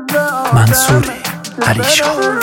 منصور پریشان.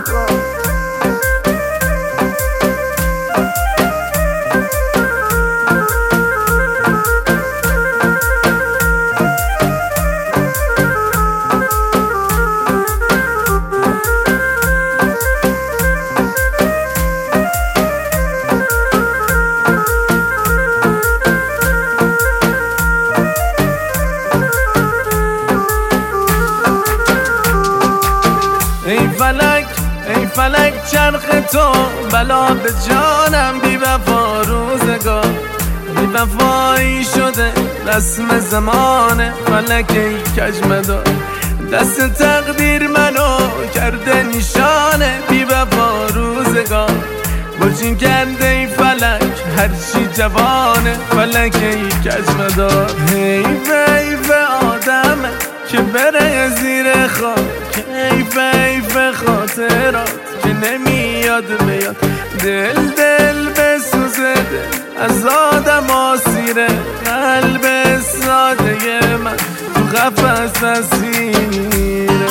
ای فلک چرخ تو بلا به جانم، بی وفا روزگار بی وفایی شده رسم زمانه. فلک ای کجمدار دست تقدیر منو کرده نشانه، بی وفا روزگار برچین کرده ای فلک هرچی جوانه. فلک ای کجمدار حیف آدمه که بره زیر خاک، حیف خاطرات که نمیاد بیاد. دل بسوزه دل از آدم آسیره، قلب ساده من تو قفس اسیره.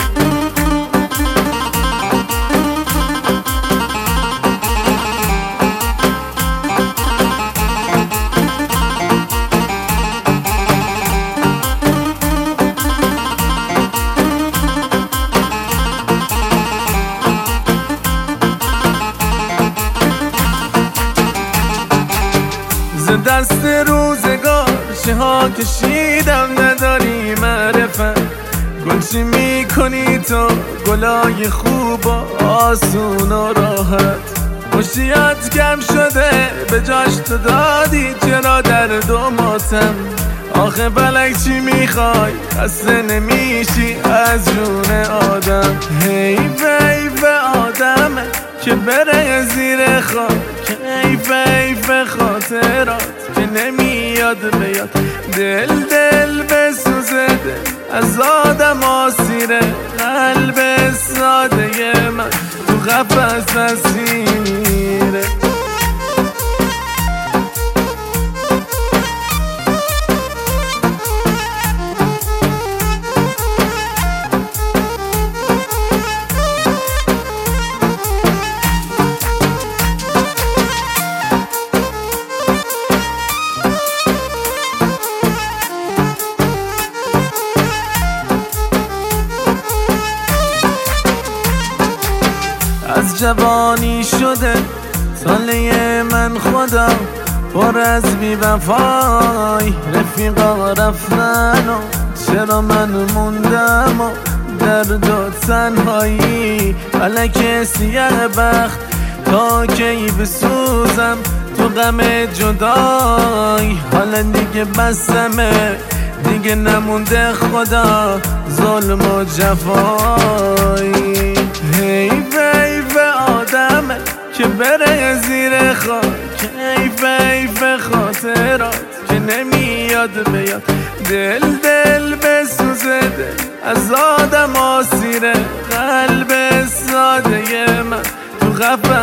دست روزگار ها کشیدم نداری معرفت. گلچی میکنی تو گلای خوب و آسون و راحت. خوشیت کم شده به جاش تو دادی، چرا درد و ماتم؟ آخه فلک چی میخوای؟ خسته نمیشی از جون آدم؟ حیف آدمه که بره زیر خاک، حیف خاطرات که نمیاد بیاد. دل بسوزه دل از آدم آسیره، قلب ساده من تو قفس اسیره. از جوانی شده ساله من خودم پر از بی وفای. رفیقا رفتن و چرا من موندم و درد و تنهایی. فلک سیاه بخت تا کی بسوزم تو غم جدای. حالا دیگه بسمه دیگه نمونده خدا ظلم و جفایی. حیف آدمه که بره زیر خاک، حیف خاطرات که نمیاد بیاد. دل بسوزه دل از آدم آسیره، قلب ساده من تو قفس